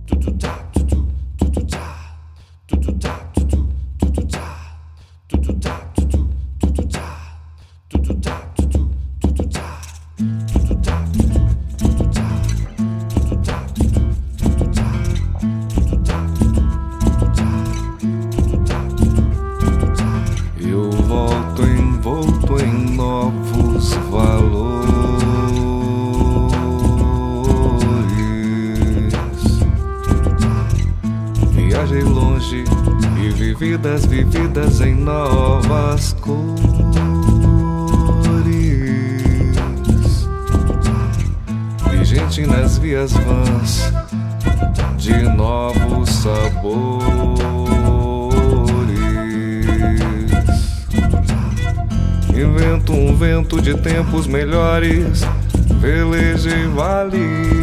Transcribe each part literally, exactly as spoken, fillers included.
Eu volto envolto em novos valores, viajei longe e vi vidas vividas em novas cores, vi gente nas vias vãs de novos sabores. Invento um vento de tempos melhores, velejei vales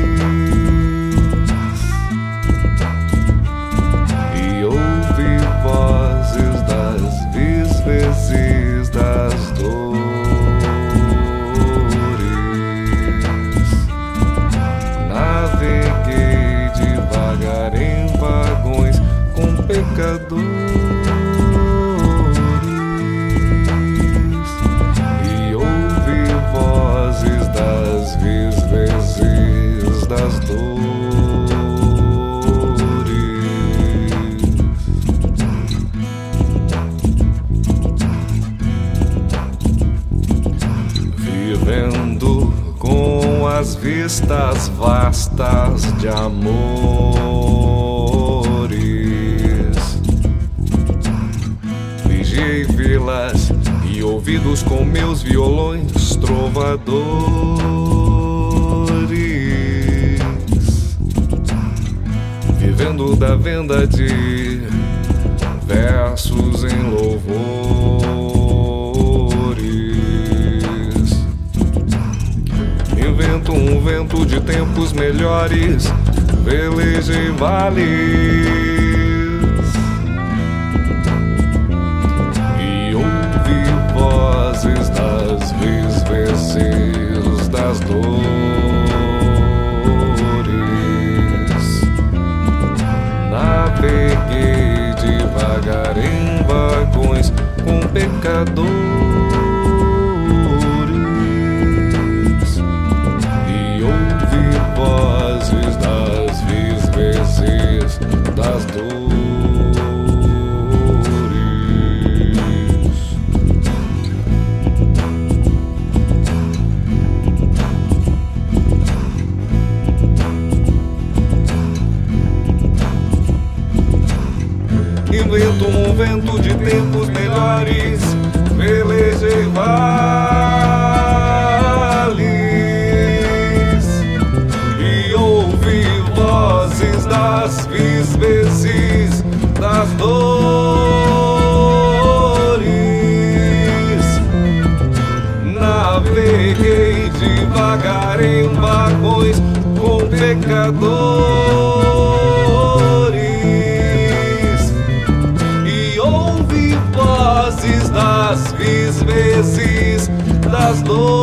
e ouvi vozes das vis-vezes das dores. Naveguei devagar em vagões com pecadores das vis-vezes das dores, vivendo com as vistas vastas de amores, vigiei vilas e ouvidos com meus violões trovadores, vivendo da venda de versos em louvores. Invento um vento de tempos melhores, velejei vales das vis-vezes das dores. Naveguei devagar em vagões com pecadores e ouvi vozes das vis-vezes das dores. Invento um vento de tempos melhores, velejei vales e ouvi vozes das vis-vezes das dores. Naveguei devagar em vagões com pecadores das vis-vezes das dores.